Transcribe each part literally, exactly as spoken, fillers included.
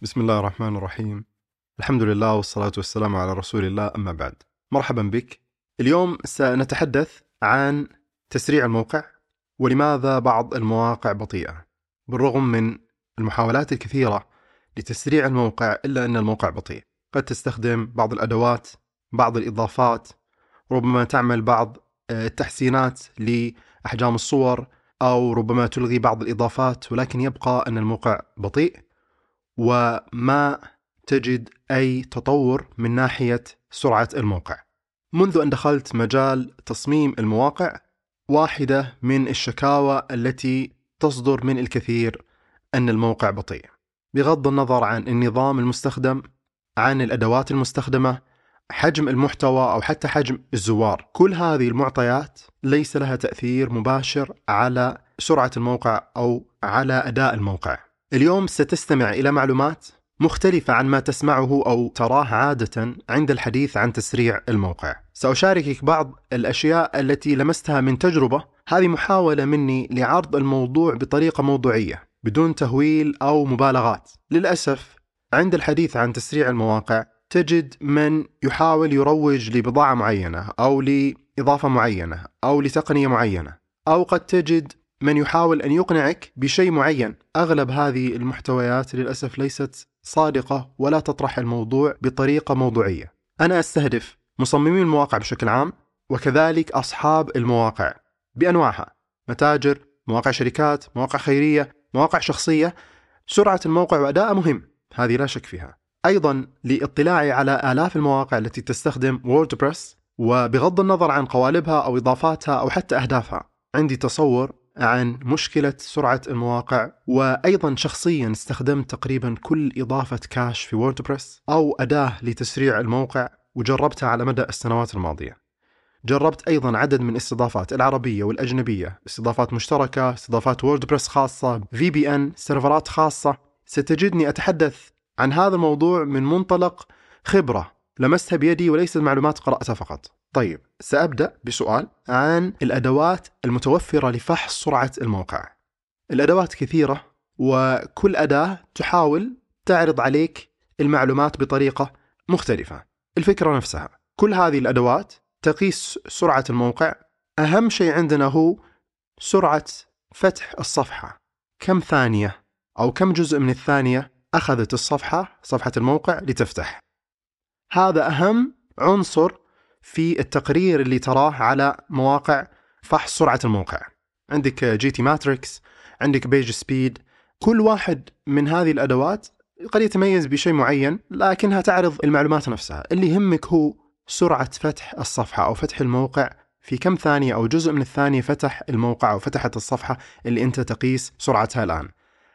بسم الله الرحمن الرحيم. الحمد لله والصلاة والسلام على رسول الله، أما بعد. مرحبا بك. اليوم سنتحدث عن تسريع الموقع ولماذا بعض المواقع بطيئة. بالرغم من المحاولات الكثيرة لتسريع الموقع إلا أن الموقع بطيء. قد تستخدم بعض الأدوات، بعض الإضافات، ربما تعمل بعض التحسينات لأحجام الصور، أو ربما تلغي بعض الإضافات، ولكن يبقى أن الموقع بطيء وما تجد أي تطور من ناحية سرعة الموقع. منذ أن دخلت مجال تصميم المواقع، واحدة من الشكاوى التي تصدر من الكثير أن الموقع بطيء، بغض النظر عن النظام المستخدم، عن الأدوات المستخدمة، حجم المحتوى، أو حتى حجم الزوار. كل هذه المعطيات ليس لها تأثير مباشر على سرعة الموقع أو على أداء الموقع. اليوم ستستمع إلى معلومات مختلفة عن ما تسمعه أو تراه عادة عند الحديث عن تسريع الموقع. سأشاركك بعض الأشياء التي لمستها من تجربة. هذه محاولة مني لعرض الموضوع بطريقة موضوعية بدون تهويل أو مبالغات. للأسف عند الحديث عن تسريع المواقع تجد من يحاول يروج لبضاعة معينة أو لإضافة معينة أو لتقنية معينة، أو قد تجد من يحاول أن يقنعك بشيء معين. أغلب هذه المحتويات للأسف ليست صادقة ولا تطرح الموضوع بطريقة موضوعية. أنا أستهدف مصممين المواقع بشكل عام، وكذلك أصحاب المواقع بأنواعها: متاجر، مواقع شركات، مواقع خيرية، مواقع شخصية. سرعة الموقع وأداء مهم، هذه لا شك فيها. أيضا لاطلاعي على آلاف المواقع التي تستخدم ووردبريس، وبغض النظر عن قوالبها أو إضافاتها أو حتى أهدافها، عندي تصور عن مشكلة سرعة المواقع. وأيضا شخصيا استخدمت تقريبا كل إضافة كاش في ووردبريس أو أداة لتسريع الموقع، وجربتها على مدى السنوات الماضية. جربت أيضا عدد من الاستضافات العربية والأجنبية، استضافات مشتركة، استضافات ووردبريس خاصة، في بي إن، سيرفرات خاصة. ستجدني أتحدث عن هذا الموضوع من منطلق خبرة لمستها بيدي وليس معلومات قرأتها فقط. طيب، سأبدأ بسؤال عن الأدوات المتوفرة لفحص سرعة الموقع. الأدوات كثيرة، وكل أداة تحاول تعرض عليك المعلومات بطريقة مختلفة. الفكرة نفسها، كل هذه الأدوات تقيس سرعة الموقع. أهم شيء عندنا هو سرعة فتح الصفحة، كم ثانية أو كم جزء من الثانية أخذت الصفحة صفحة الموقع لتفتح. هذا أهم عنصر في التقرير اللي تراه على مواقع فحص سرعة الموقع. عندك جي تي ماتريكس، عندك بيج سبيد. كل واحد من هذه الأدوات قد يتميز بشيء معين، لكنها تعرض المعلومات نفسها. اللي يهمك هو سرعة فتح الصفحة أو فتح الموقع، في كم ثانية أو جزء من الثانية فتح الموقع أو فتحت الصفحة اللي أنت تقيس سرعتها الآن.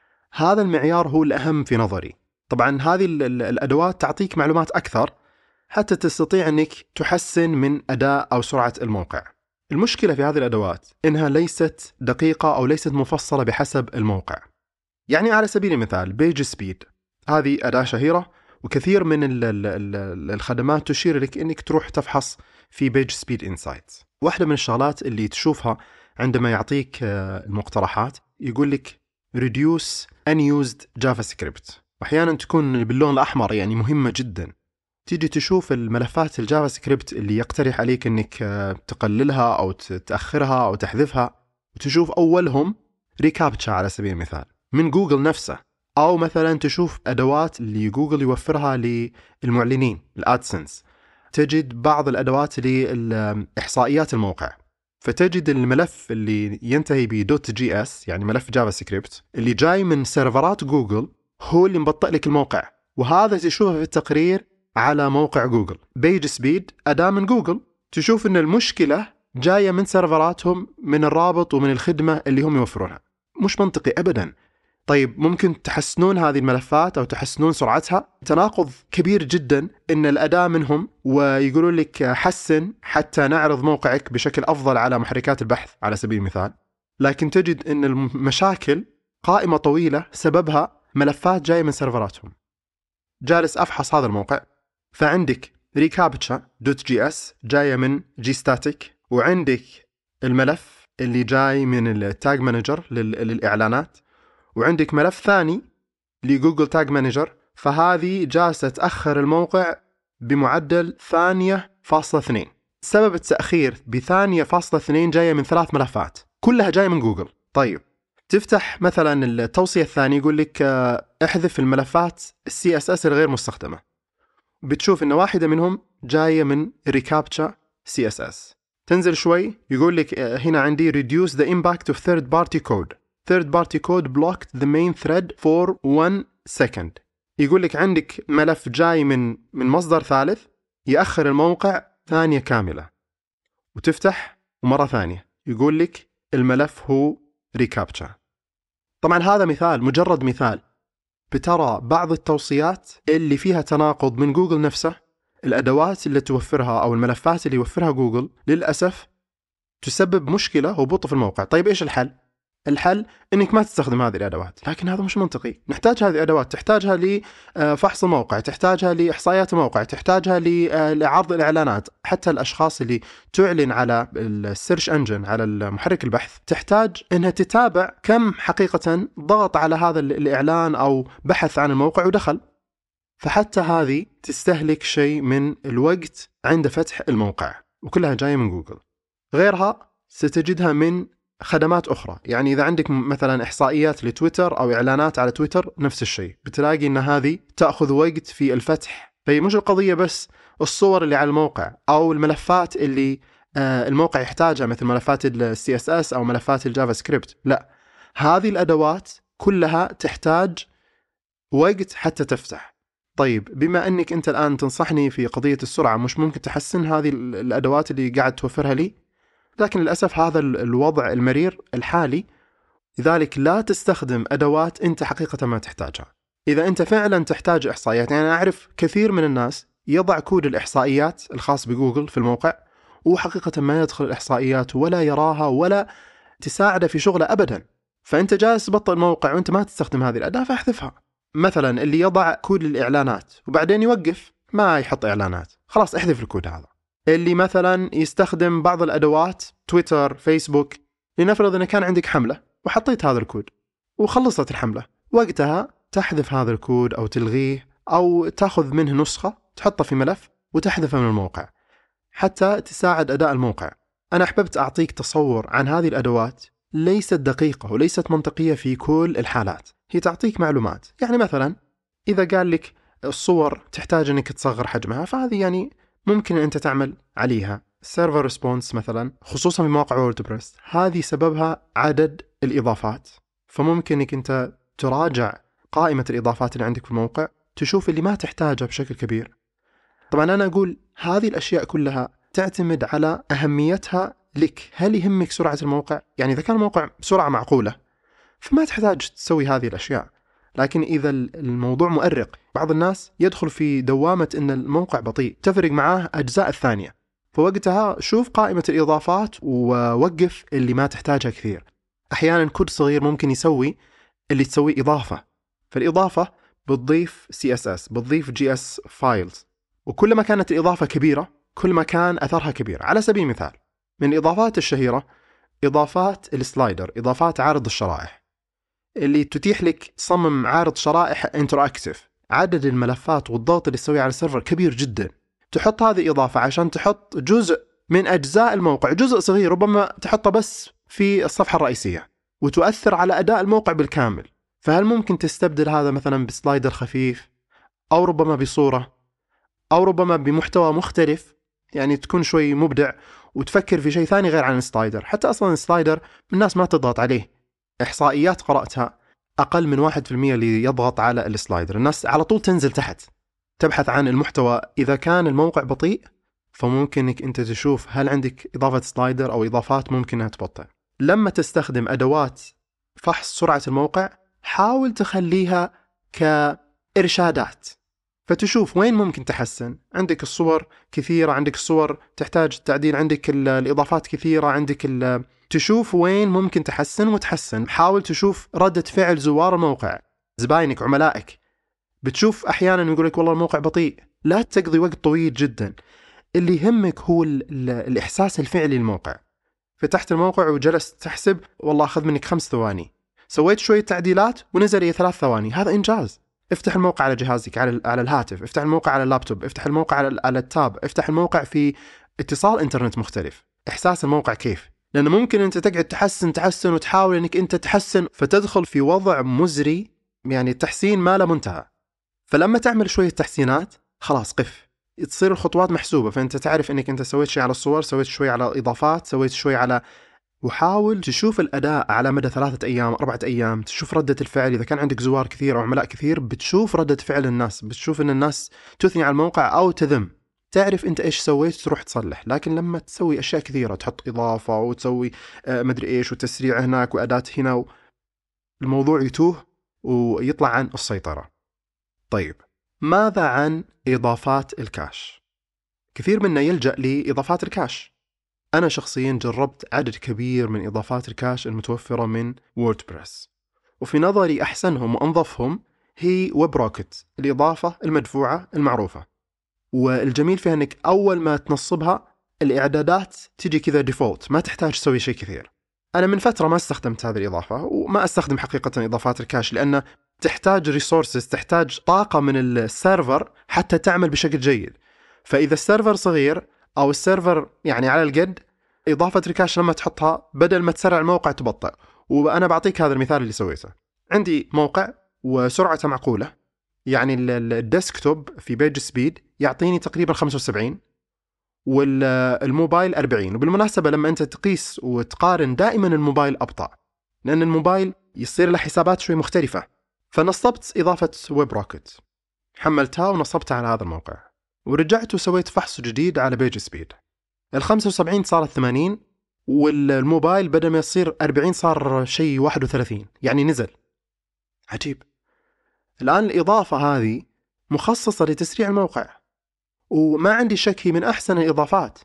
هذا المعيار هو الأهم في نظري. طبعا هذه الأدوات تعطيك معلومات أكثر حتى تستطيع أنك تحسن من أداء أو سرعة الموقع. المشكلة في هذه الأدوات إنها ليست دقيقة أو ليست مفصلة بحسب الموقع. يعني على سبيل المثال بيج سبيد، هذه أداة شهيرة، وكثير من ال ال ال الخدمات تشير لك أنك تروح تفحص في بيج سبيد إنسايت. واحدة من الشغلات اللي تشوفها عندما يعطيك المقترحات يقول لك reduce unused JavaScript، وأحيانا تكون باللون الأحمر، يعني مهمة جدا. تيجي تشوف الملفات الجافا سكريبت اللي يقترح عليك انك تقللها او تأخرها او تحذفها، وتشوف اولهم ريكابتشا على سبيل المثال من جوجل نفسه، او مثلا تشوف ادوات اللي جوجل يوفرها للمعلنين الادسنس. تجد بعض الادوات لاحصائيات الموقع، فتجد الملف اللي ينتهي بدوت جي اس، يعني ملف جافا سكريبت اللي جاي من سيرفرات جوجل، هو اللي مبطئ لك الموقع. وهذا تشوفه في التقرير على موقع جوجل. بيج سبيد أداة من جوجل، تشوف أن المشكلة جاية من سيرفراتهم، من الرابط ومن الخدمة اللي هم يوفرونها. مش منطقي أبدا. طيب، ممكن تحسنون هذه الملفات أو تحسنون سرعتها. تناقض كبير جدا إن الأداة منهم ويقولون لك حسن حتى نعرض موقعك بشكل أفضل على محركات البحث على سبيل المثال، لكن تجد أن المشاكل قائمة طويلة سببها ملفات جاية من سيرفراتهم. جالس أفحص هذا الموقع، فعندك ريكابتشا دوت جي اس جاية من جي ستاتيك، وعندك الملف اللي جاي من التاج مانجر للإعلانات، وعندك ملف ثاني لجوجل تاج مانجر فهذه جالسة تأخر الموقع بمعدل ثانية فاصلة اثنين. سبب التأخير بثانية فاصلة اثنين جاية من ثلاث ملفات كلها جاية من جوجل. طيب تفتح مثلا التوصية الثانية يقول لك احذف الملفات السي اس اس الغير مستخدمة، بتشوف ان واحدة منهم جاية من ريكابتشا سي اس اس. تنزل شوي يقول لك هنا عندي reduce the impact of third party code. third party code blocked the main thread for one second. يقول لك عندك ملف جاي من من مصدر ثالث يأخر الموقع ثانية كاملة. وتفتح ومرة ثانية يقول لك الملف هو ريكابتشا. طبعا هذا مثال، مجرد مثال. بترى بعض التوصيات اللي فيها تناقض من جوجل نفسه، الأدوات اللي توفرها أو الملفات اللي يوفرها جوجل للأسف تسبب مشكلة هبوط في الموقع. طيب إيش الحل؟ الحل إنك ما تستخدم هذه الأدوات، لكن هذا مش منطقي. نحتاج هذه الأدوات، تحتاجها لفحص الموقع، تحتاجها لإحصائيات الموقع، تحتاجها لعرض الإعلانات. حتى الأشخاص اللي تعلن على السيرش انجن، على المحرك البحث، تحتاج إنها تتابع كم حقيقة ضغط على هذا الإعلان أو بحث عن الموقع ودخل. فحتى هذه تستهلك شيء من الوقت عند فتح الموقع، وكلها جاية من جوجل. غيرها ستجدها من خدمات أخرى. يعني إذا عندك مثلا إحصائيات لتويتر أو إعلانات على تويتر، نفس الشيء، بتلاقي إن هذه تأخذ وقت في الفتح. فهي مش القضية بس الصور اللي على الموقع أو الملفات اللي آه الموقع يحتاجها، مثل ملفات ال سي إس إس أو ملفات الجافا سكريبت. لا، هذه الأدوات كلها تحتاج وقت حتى تفتح. طيب بما أنك أنت الآن تنصحني في قضية السرعة، مش ممكن تحسن هذه الأدوات اللي قاعد توفرها لي؟ لكن للأسف هذا الوضع المرير الحالي. لذلك لا تستخدم أدوات أنت حقيقة ما تحتاجها. إذا أنت فعلا تحتاج إحصائيات، يعني أنا أعرف كثير من الناس يضع كود الإحصائيات الخاص بجوجل في الموقع، وحقيقة ما يدخل الإحصائيات ولا يراها ولا تساعده في شغله أبدا. فأنت جالس تبطل الموقع وأنت ما تستخدم هذه الأداة، فاحذفها. مثلا اللي يضع كود الإعلانات وبعدين يوقف ما يحط إعلانات، خلاص احذف الكود هذا. اللي مثلا يستخدم بعض الأدوات تويتر، فيسبوك، لنفرض أن كان عندك حملة وحطيت هذا الكود وخلصت الحملة، وقتها تحذف هذا الكود أو تلغيه أو تأخذ منه نسخة تحطه في ملف وتحذفه من الموقع حتى تساعد أداء الموقع. أنا أحببت أعطيك تصور عن هذه الأدوات ليست دقيقة وليست منطقية في كل الحالات. هي تعطيك معلومات. يعني مثلا إذا قال لك الصور تحتاج أنك تصغر حجمها، فهذه يعني ممكن أنت تعمل عليها سيرفر ريسبونس مثلا، خصوصا في مواقع ووردبريس. هذه سببها عدد الإضافات، فممكن أنك أنت تراجع قائمة الإضافات اللي عندك في الموقع، تشوف اللي ما تحتاجها بشكل كبير. طبعا أنا أقول هذه الأشياء كلها تعتمد على أهميتها لك. هل يهمك سرعة الموقع؟ يعني إذا كان الموقع بسرعة معقولة فما تحتاج تسوي هذه الأشياء. لكن إذا الموضوع مؤرق، بعض الناس يدخل في دوامة إن الموقع بطيء، تفرق معاه أجزاء الثانية، فوقتها شوف قائمة الإضافات ووقف اللي ما تحتاجها كثير. أحيانا كود صغير ممكن يسوي اللي تسوي إضافة، فالإضافة بتضيف سي إس إس، بتضيف جي إس فايلز، وكل ما كانت الإضافة كبيرة كل ما كان أثرها كبير. على سبيل المثال من الإضافات الشهيرة إضافات السلايدر، إضافات عارض الشرائح، اللي تتيح لك تصمم عارض شرائح انتراكتيف. عدد الملفات والضغط اللي تسويه على السيرفر كبير جدا. تحط هذه إضافة عشان تحط جزء من أجزاء الموقع، جزء صغير ربما تحطه بس في الصفحة الرئيسية، وتؤثر على أداء الموقع بالكامل. فهل ممكن تستبدل هذا مثلا بسلايدر خفيف، أو ربما بصورة، أو ربما بمحتوى مختلف، يعني تكون شوي مبدع وتفكر في شيء ثاني غير عن السلايدر. حتى أصلا السلايدر الناس ما تضغط عليه. إحصائيات قرأتها أقل من واحد في المية اللي يضغط على السلايدر. الناس على طول تنزل تحت تبحث عن المحتوى. إذا كان الموقع بطيء فممكن إنك أنت تشوف هل عندك إضافة سلايدر أو إضافات ممكنها تبطئ. لما تستخدم أدوات فحص سرعة الموقع حاول تخليها كإرشادات، فتشوف وين ممكن تحسن. عندك الصور كثيرة، عندك الصور تحتاج تعديل، عندك الإضافات كثيرة، عندك تشوف وين ممكن تحسن وتحسن. حاول تشوف ردة فعل زوار الموقع، زباينك، عملائك. بتشوف أحيانا يقولك والله الموقع بطيء، لا تقضي وقت طويل جدا. اللي يهمك هو ال ال الإحساس الفعلي للموقع. فتحت الموقع وجلست تحسب والله أخذ منك خمس ثواني، سويت شوية تعديلات ونزل إلى ثلاث ثواني، هذا إنجاز. افتح الموقع على جهازك على على الهاتف، افتح الموقع على اللابتوب، افتح الموقع على على التاب، افتح الموقع في اتصال انترنت مختلف. احساس الموقع كيف؟ لأنه ممكن أنت تقعد تحسن تحسن وتحاول أنك أنت تحسن، فتدخل في وضع مزري، يعني التحسين ما له منتهى. فلما تعمل شوية تحسينات خلاص قف، تصير الخطوات محسوبة، فأنت تعرف أنك أنت سويت شيء على الصور، سويت شوي على الإضافات، سويت شوي على، وحاول تشوف الأداء على مدى ثلاثة أيام أربعة أيام، تشوف ردة الفعل. إذا كان عندك زوار كثير أو عملاء كثير بتشوف ردة فعل الناس، بتشوف أن الناس تثني على الموقع أو تذم، تعرف أنت إيش سويت تروح تصلح. لكن لما تسوي أشياء كثيرة، تحط إضافة وتسوي آه مدري إيش وتسريع هناك وأداة هنا و... الموضوع يتوه ويطلع عن السيطرة. طيب ماذا عن إضافات الكاش؟ كثير منا يلجأ لإضافات الكاش. أنا شخصياً جربت عدد كبير من إضافات الكاش المتوفرة من ووردبريس، وفي نظري أحسنهم وأنظفهم هي ويب روكت، الإضافة المدفوعة المعروفة. والجميل فيها أنك أول ما تنصبها الإعدادات تجي كذا ديفولت، ما تحتاج تسوي شيء كثير. أنا من فترة ما استخدمت هذه الإضافة، وما أستخدم حقيقة إضافات الكاش لأن تحتاج ريسورسز، تحتاج طاقة من السيرفر حتى تعمل بشكل جيد. فإذا السيرفر صغير أو السيرفر يعني على القد، إضافة الكاش لما تحطها بدل ما تسرع الموقع تبطئ. وأنا بعطيك هذا المثال اللي سويته. عندي موقع وسرعته معقولة، يعني الديسكتوب في بيج سبيد يعطيني تقريبا خمسة وسبعين والموبايل أربعين. وبالمناسبة لما أنت تقيس وتقارن دائما الموبايل أبطأ، لأن الموبايل يصير له حسابات شوي مختلفة. فنصبت إضافة ويب روكت، حملتها ونصبتها على هذا الموقع، ورجعت وسويت فحص جديد على بيج سبيد. ال خمسة وسبعين صارت ثمانين، والموبايل بدل ما يصير أربعين صار شيء واحد وثلاثين، يعني نزل. عجيب. الآن الإضافة هذه مخصصة لتسريع الموقع، وما عندي شك هي من أحسن الإضافات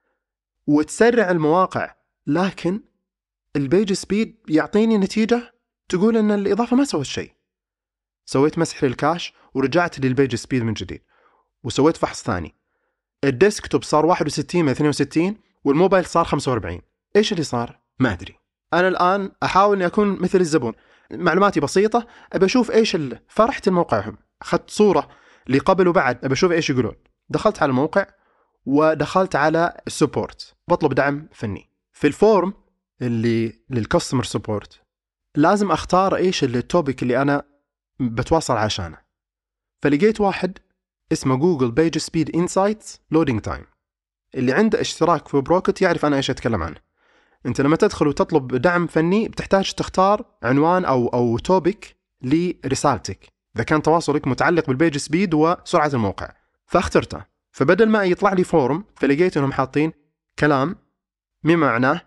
وتسرع المواقع، لكن البيج سبيد يعطيني نتيجة تقول أن الإضافة ما سوت شيء. سويت مسح للكاش ورجعت للبيج سبيد من جديد وسويت فحص ثاني، الديسكتوب صار واحد وستين من اثنين وستين والموبايل صار خمسة وأربعين. إيش اللي صار؟ ما أدري. أنا الآن أحاول أن أكون مثل الزبون، معلوماتي بسيطة، أبى أشوف إيش اللي فرحت الموقعهم، أخذت صورة لقبل وبعد، أبى أشوف إيش يقولون. دخلت على الموقع ودخلت على السبورت، بطلب دعم فني. في الفورم اللي للكاستمر سبورت لازم أختار إيش التوبيك اللي أنا بتواصل عشانه. فلقيت واحد اسمه جوجل بيج سبيد إنسايتس لودينج تايم، اللي عنده اشتراك في بروكت يعرف أنا إيش أتكلم عنه. أنت لما تدخل وتطلب دعم فني بتحتاج تختار عنوان أو أو توبيك لرسالتك، إذا كان تواصلك متعلق بالبيج سبيد وسرعة الموقع. فاخترته، فبدل ما يطلع لي فورم فلقيت أنهم حاطين كلام مما معناه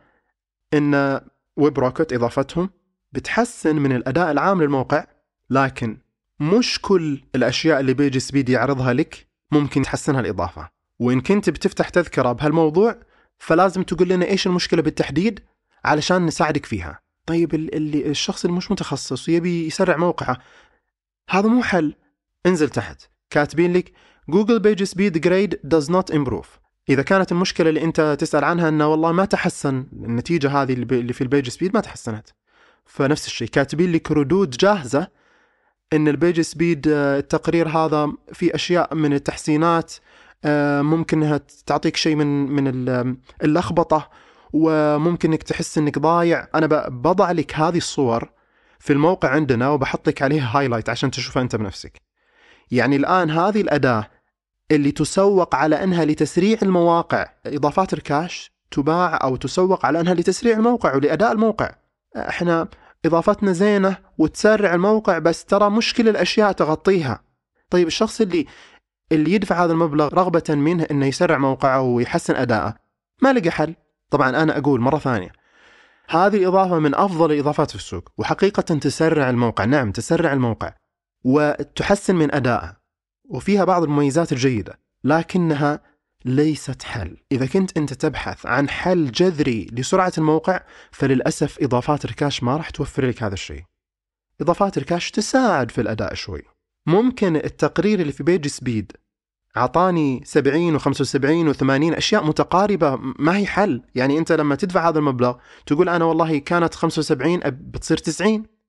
إن ويب روكت إضافتهم بتحسن من الأداء العام للموقع، لكن مش كل الأشياء اللي بيج سبيد يعرضها لك ممكن تحسنها الإضافة. وإن كنت بتفتح تذكرة بهالموضوع فلازم تقول لنا إيش المشكلة بالتحديد علشان نساعدك فيها. طيب اللي الشخص اللي مش متخصص ويبي يسرع موقعه، هذا مو حل. انزل تحت كاتبين لك Google Page Speed Grade does not improve. إذا كانت المشكلة اللي أنت تسأل عنها أنه والله ما تحسن النتيجة هذه اللي في البيج سبيد ما تحسنت، فنفس الشيء كاتبين لك ردود جاهزة إن البيج سبيد التقرير هذا في أشياء من التحسينات ممكن أنها تعطيك شيء من من اللخبطة، وممكن إنك تحس إنك ضايع. أنا بضع لك هذه الصور في الموقع عندنا وبحط لك عليها هايلايت عشان تشوفها أنت بنفسك. يعني الآن هذه الأداة اللي تسوق على أنها لتسريع المواقع، إضافات الكاش تباع أو تسوق على أنها لتسريع الموقع ولأداء الموقع. إحنا إضافتنا زينة وتسرع الموقع، بس ترى مشكلة الأشياء تغطيها. طيب الشخص اللي اللي يدفع هذا المبلغ رغبة منه إنه يسرع موقعه ويحسن أداءه ما لقى حل. طبعا أنا أقول مرة ثانية هذه الإضافة من أفضل الإضافات في السوق، وحقيقة تسرع الموقع، نعم تسرع الموقع وتحسن من أدائه وفيها بعض المميزات الجيدة، لكنها ليست حل. إذا كنت أنت تبحث عن حل جذري لسرعة الموقع فللأسف إضافات الكاش ما راح توفر لك هذا الشيء. إضافات الكاش تساعد في الأداء شوي. ممكن التقرير اللي في بيج سبيد عطاني سبعين وخمسة وسبعين وثمانين أشياء متقاربة، ما هي حل. يعني أنت لما تدفع هذا المبلغ تقول أنا والله كانت خمسة وسبعين بتصير تسعين،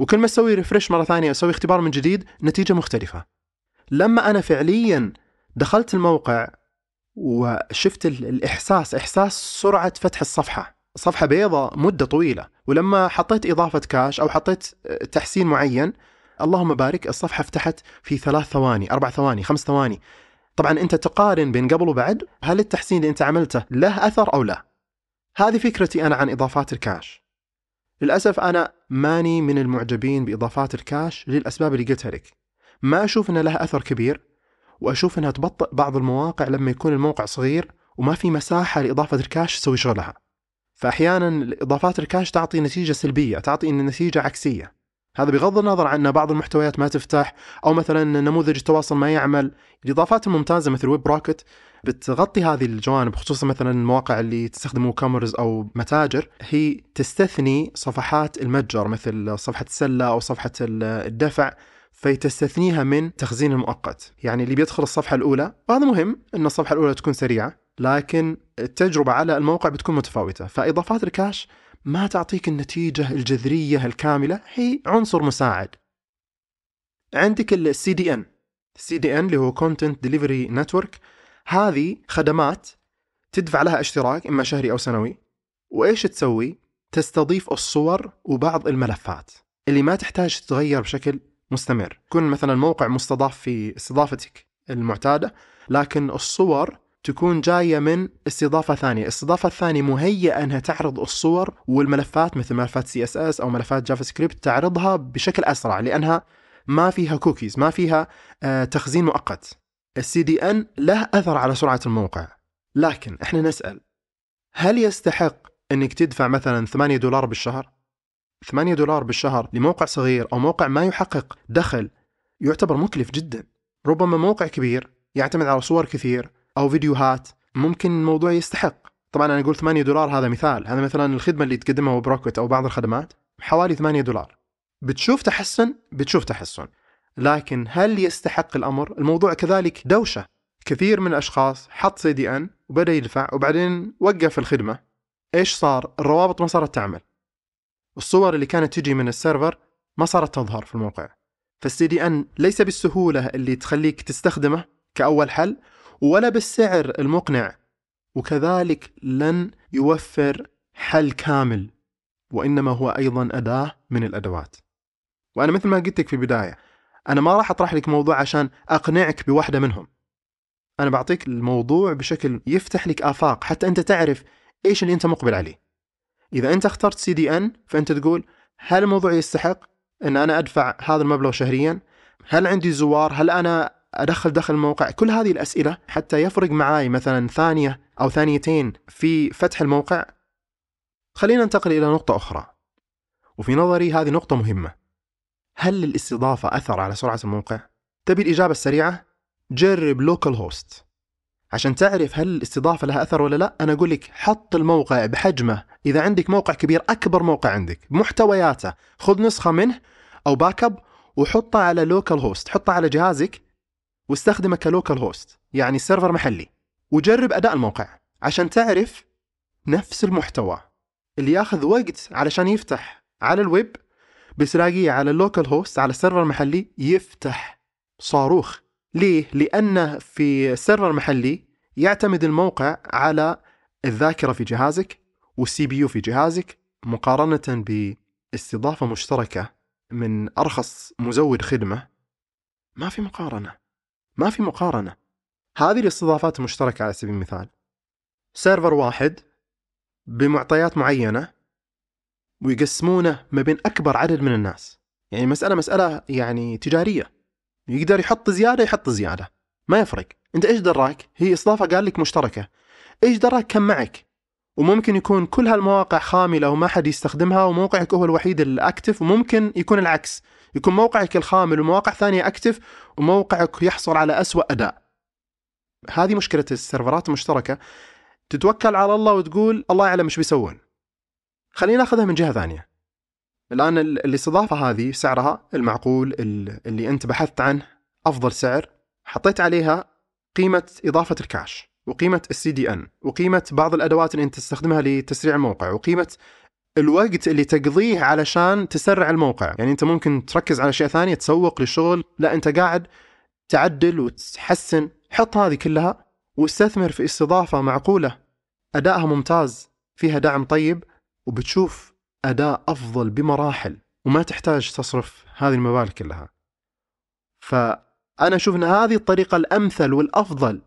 وكل ما أسوي ريفرش مرة ثانية أسوي اختبار من جديد نتيجة مختلفة. لما أنا فعليا دخلت الموقع وشفت الإحساس، إحساس سرعة فتح الصفحة، صفحة بيضاء مدة طويلة، ولما حطيت إضافة كاش أو حطيت تحسين معين اللهم بارك الصفحة فتحت في ثلاث ثواني، أربع ثواني، خمس ثواني. طبعا أنت تقارن بين قبل وبعد، هل التحسين اللي أنت عملته له أثر أو لا؟ هذه فكرتي أنا عن إضافات الكاش. للأسف أنا ماني من المعجبين بإضافات الكاش للأسباب اللي قلتها لك. ما أشوف أن لها أثر كبير، وأشوف أنها تبطئ بعض المواقع لما يكون الموقع صغير وما في مساحة لإضافة الكاش تسوي شغلها. فأحيانا إضافات الكاش تعطي نتيجة سلبية، تعطي إن نتيجة عكسية. هذا بغض النظر عن أن بعض المحتويات ما تفتح أو مثلا نموذج التواصل ما يعمل. الإضافات الممتازة مثل ويب روكت بتغطي هذه الجوانب، خصوصا مثلا المواقع اللي تستخدم كوميرز أو متاجر، هي تستثني صفحات المتجر مثل صفحة السلة أو صفحة الدفع، فيتستثنيها من تخزين المؤقت. يعني اللي بيدخل الصفحة الأولى، وهذا مهم أن الصفحة الأولى تكون سريعة، لكن التجربة على الموقع بتكون متفاوتة. فإضافات الكاش ما تعطيك النتيجة الجذرية الكاملة، هي عنصر مساعد. عندك ال سي دي إن، سي دي إن اللي هو Content Delivery Network. هذه خدمات تدفع لها اشتراك إما شهري أو سنوي، وإيش تسوي؟ تستضيف الصور وبعض الملفات اللي ما تحتاج تتغير بشكل مستمر. يكون مثلا موقع مستضاف في استضافتك المعتادة، لكن الصور تكون جاية من استضافة ثانية. الاستضافة الثانية مهيئة أنها تعرض الصور والملفات مثل ملفات سي إس إس أو ملفات جافا سكريبت، تعرضها بشكل أسرع لأنها ما فيها كوكيز، ما فيها آه تخزين مؤقت. السي دي إن له أثر على سرعة الموقع، لكن إحنا نسأل هل يستحق أنك تدفع مثلا ثمانية دولار بالشهر؟ ثمانية دولار بالشهر لموقع صغير أو موقع ما يحقق دخل يعتبر مكلف جدا. ربما موقع كبير يعتمد على صور كثير أو فيديوهات ممكن الموضوع يستحق. طبعا أنا أقول ثمانية دولار هذا مثال، هذا مثلا الخدمة اللي تقدمها وبروكت أو بعض الخدمات حوالي ثمانية دولار. بتشوف تحسن، بتشوف تحسن، لكن هل يستحق الأمر؟ الموضوع كذلك دوشة. كثير من الأشخاص حط سي دي إن وبدأ يدفع وبعدين وقف الخدمة. إيش صار؟ الروابط ما صارت تعمل، الصور اللي كانت تجي من السيرفر ما صارت تظهر في الموقع. فالسي دي إن ليس بالسهولة اللي تخليك تستخدمه كأول حل، ولا بالسعر المقنع، وكذلك لن يوفر حل كامل، وإنما هو أيضا أداة من الأدوات. وأنا مثل ما قلت لك في البداية، أنا ما راح أطرح لك موضوع عشان أقنعك بواحدة منهم. أنا بعطيك الموضوع بشكل يفتح لك آفاق حتى أنت تعرف إيش اللي أنت مقبل عليه. إذا أنت اخترت سي دي إن فأنت تقول هل الموضوع يستحق أن أنا أدفع هذا المبلغ شهريا؟ هل عندي زوار؟ هل أنا أدخل دخل الموقع؟ كل هذه الأسئلة حتى يفرق معاي مثلا ثانية أو ثانيتين في فتح الموقع. خلينا ننتقل إلى نقطة أخرى، وفي نظري هذه نقطة مهمة. هل الاستضافة أثر على سرعة الموقع؟ تبي الإجابة السريعة؟ جرب لوكال هوست عشان تعرف هل الاستضافة لها أثر ولا لا. أنا أقول لك حط الموقع بحجمه، إذا عندك موقع كبير أكبر موقع عندك محتوياته، خذ نسخة منه أو باك اب وحطها على لوكال هوست، حطها على جهازك واستخدمه كلوكال هوست، يعني سيرفر محلي، وجرب أداء الموقع عشان تعرف نفس المحتوى اللي ياخذ وقت علشان يفتح على الويب بسلاقيه على اللوكال هوست على السيرفر المحلي يفتح صاروخ. ليه؟ لأنه في سيرفر محلي يعتمد الموقع على الذاكرة في جهازك والسي بي يو في جهازك، مقارنة باستضافة مشتركة من أرخص مزود خدمة. ما في مقارنة، ما في مقارنة. هذه الاستضافات المشتركة على سبيل المثال سيرفر واحد بمعطيات معينة ويقسمونه ما بين أكبر عدد من الناس، يعني مسألة مسألة يعني تجارية، يقدر يحط زيادة يحط زيادة ما يفرق. انت ايش دراك؟ هي اصطافة قال لك مشتركة، ايش دراك كم معك؟ وممكن يكون كل هالمواقع خاملة وما حد يستخدمها وموقعك هو الوحيد الأكتف، وممكن يكون العكس، يكون موقعك الخامل ومواقع ثانية أكتف وموقعك يحصل على أسوأ أداء. هذه مشكلة السيرفرات المشتركة، تتوكل على الله وتقول الله يعلم ايش بيسوون. خلينا ناخذها من جهة ثانية. الآن الاستضافة هذه سعرها المعقول اللي أنت بحثت عنه، أفضل سعر، حطيت عليها قيمة إضافة الكاش وقيمة السي دي إن وقيمة بعض الأدوات اللي أنت تستخدمها لتسريع الموقع وقيمة الوقت اللي تقضيه علشان تسرع الموقع. يعني أنت ممكن تركز على أشياء ثانية، تسوق للشغل، لا أنت قاعد تعدل وتحسن. حط هذه كلها واستثمر في استضافة معقولة أدائها ممتاز، فيها دعم طيب، وبتشوف أداء أفضل بمراحل وما تحتاج تصرف هذه المبالغ كلها. فأنا أشوف أن هذه الطريقة الأمثل والأفضل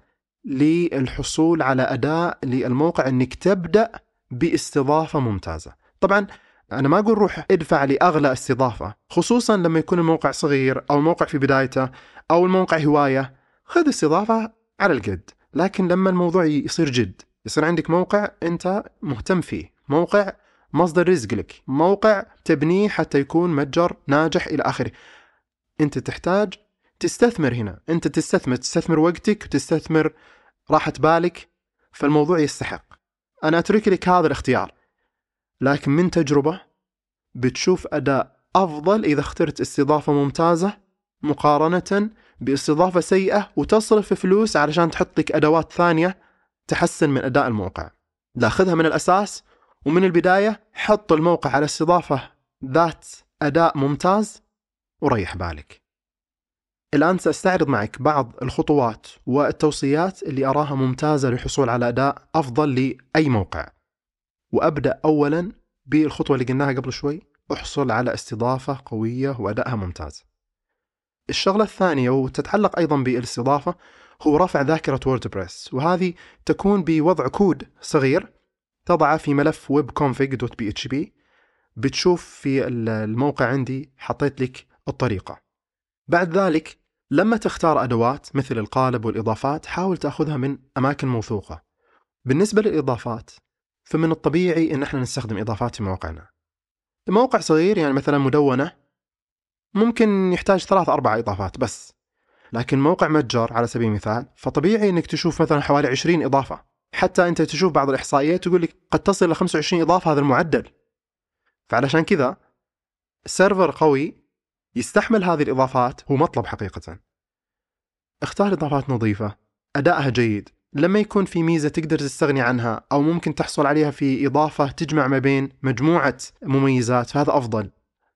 للحصول على أداء للموقع، أنك تبدأ باستضافة ممتازة. طبعا أنا ما أقول روح ادفع لأغلى استضافة، خصوصا لما يكون الموقع صغير أو الموقع في بدايته أو الموقع هواية، خذ استضافة على القد. لكن لما الموضوع يصير جد، يصير عندك موقع أنت مهتم فيه، موقع مصدر رزق لك، موقع تبنيه حتى يكون متجر ناجح إلى آخره، أنت تحتاج تستثمر هنا. أنت تستثمر تستثمر وقتك وتستثمر راحة بالك، فالموضوع يستحق. أنا أترك لك هذا الاختيار، لكن من تجربة بتشوف أداء أفضل إذا اخترت استضافة ممتازة مقارنة باستضافة سيئة وتصرف فلوس علشان تحط لك أدوات ثانية تحسن من أداء الموقع. لا، خذها من الأساس ومن البداية، حط الموقع على استضافة ذات أداء ممتاز وريح بالك. الآن سأستعرض معك بعض الخطوات والتوصيات اللي أراها ممتازة للحصول على أداء أفضل لأي موقع. وأبدأ أولا بالخطوة اللي قلناها قبل شوي، احصل على استضافة قوية وأدائها ممتاز. الشغلة الثانية وتتعلق أيضا بالاستضافة هو رفع ذاكرة ووردبريس، وهذه تكون بوضع كود صغير تضعه في ملف webconfig.php. بتشوف في الموقع عندي حطيت لك الطريقة. بعد ذلك لما تختار أدوات مثل القالب والإضافات، حاول تأخذها من أماكن موثوقة. بالنسبة للإضافات فمن الطبيعي أن احنا نستخدم إضافات في موقعنا. الموقع صغير، يعني مثلا مدونة ممكن يحتاج ثلاث أربع إضافات بس، لكن موقع متجر على سبيل المثال فطبيعي أنك تشوف مثلا حوالي عشرين إضافة. حتى أنت تشوف بعض الإحصائيات تقول لك قد تصل إلى خمسة وعشرين إضافة، هذا المعدل. فعلشان كذا سيرفر قوي يستحمل هذه الإضافات هو مطلب حقيقة. اختار إضافات نظيفة أدائها جيد. لما يكون في ميزة تقدر تستغني عنها أو ممكن تحصل عليها في إضافة تجمع ما بين مجموعة مميزات، فهذا أفضل.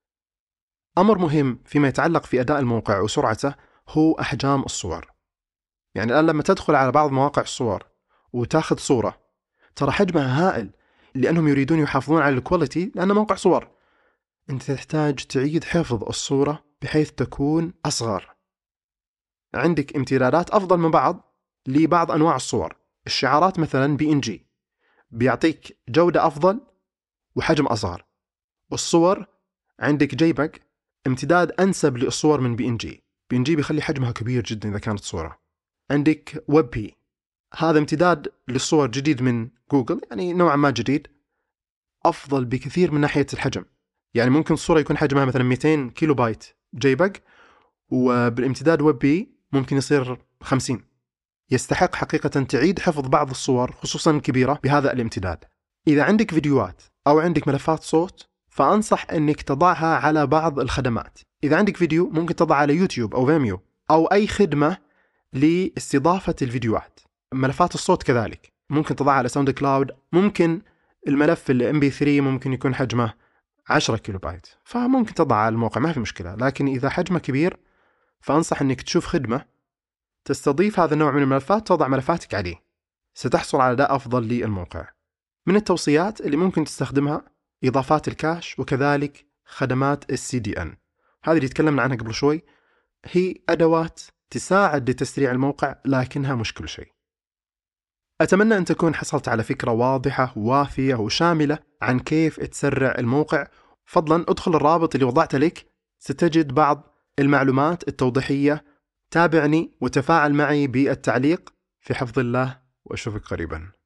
أمر مهم فيما يتعلق في أداء الموقع وسرعته هو أحجام الصور. يعني الآن لما تدخل على بعض مواقع الصور وتاخذ صورة، ترى حجمها هائل، لأنهم يريدون يحافظون على الكواليتي لأنه موقع صور. أنت تحتاج تعيد حفظ الصورة بحيث تكون أصغر. عندك امتدادات أفضل من بعض لبعض أنواع الصور. الشعارات مثلا بي إن جي بيعطيك جودة أفضل وحجم أصغر. والصور عندك جيبج امتداد أنسب للصور من بي إن جي. بي إن جي بيخلي حجمها كبير جدا إذا كانت صورة. عندك ويب بي، هذا امتداد للصور جديد من جوجل، يعني نوعا ما جديد، أفضل بكثير من ناحية الحجم. يعني ممكن الصورة يكون حجمها مثلا مئتين كيلو بايت جيبج، وبالامتداد ويب بي ممكن يصير خمسين. يستحق حقيقة تعيد حفظ بعض الصور خصوصا الكبيرة بهذا الامتداد. إذا عندك فيديوهات أو عندك ملفات صوت فأنصح أنك تضعها على بعض الخدمات. إذا عندك فيديو ممكن تضع على يوتيوب أو فيميو أو أي خدمة لاستضافة الفيديوهات. ملفات الصوت كذلك ممكن تضعها على ساوند كلاود. ممكن الملف ال إم بي ثري ممكن يكون حجمه عشرة كيلو بايت، فممكن تضعها على الموقع ما في مشكلة. لكن إذا حجمه كبير فأنصح أنك تشوف خدمة تستضيف هذا النوع من الملفات، تضع ملفاتك عليه، ستحصل على أداء أفضل للموقع. من التوصيات اللي ممكن تستخدمها إضافات الكاش وكذلك خدمات السي دي إن. هذه اللي تكلمنا عنها قبل شوي، هي أدوات تساعد لتسريع الموقع لكنها مش كل شيء. أتمنى أن تكون حصلت على فكرة واضحة ووافية وشاملة عن كيف تسرع الموقع. فضلا ادخل الرابط اللي وضعته لك، ستجد بعض المعلومات التوضيحية. تابعني وتفاعل معي بالتعليق. في حفظ الله، وأشوفك قريبا.